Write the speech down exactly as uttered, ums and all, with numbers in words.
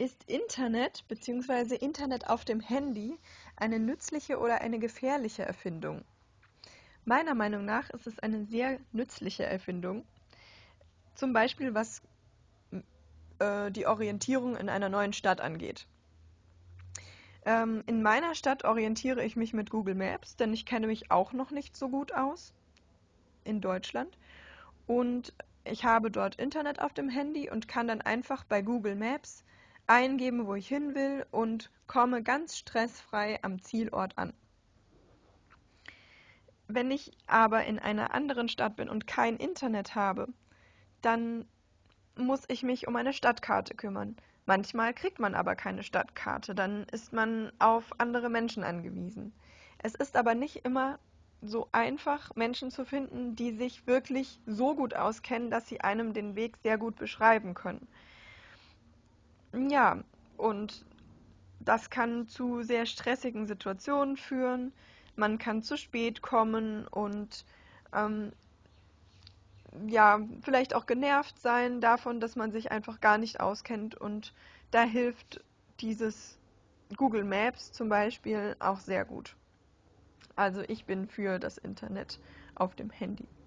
Ist Internet bzw. Internet auf dem Handy eine nützliche oder eine gefährliche Erfindung? Meiner Meinung nach ist es eine sehr nützliche Erfindung, zum Beispiel was äh, die Orientierung in einer neuen Stadt angeht. Ähm, in meiner Stadt orientiere ich mich mit Google Maps, denn ich kenne mich auch noch nicht so gut aus in Deutschland. Und ich habe dort Internet auf dem Handy und kann dann einfach bei Google Maps eingeben, wo ich hin will und komme ganz stressfrei am Zielort an. Wenn ich aber in einer anderen Stadt bin und kein Internet habe, dann muss ich mich um eine Stadtkarte kümmern. Manchmal kriegt man aber keine Stadtkarte, dann ist man auf andere Menschen angewiesen. Es ist aber nicht immer so einfach, Menschen zu finden, die sich wirklich so gut auskennen, dass sie einem den Weg sehr gut beschreiben können. Ja, und das kann zu sehr stressigen Situationen führen. Man kann zu spät kommen und ähm, ja, vielleicht auch genervt sein davon, dass man sich einfach gar nicht auskennt. Und da hilft dieses Google Maps zum Beispiel auch sehr gut. Also ich bin für das Internet auf dem Handy.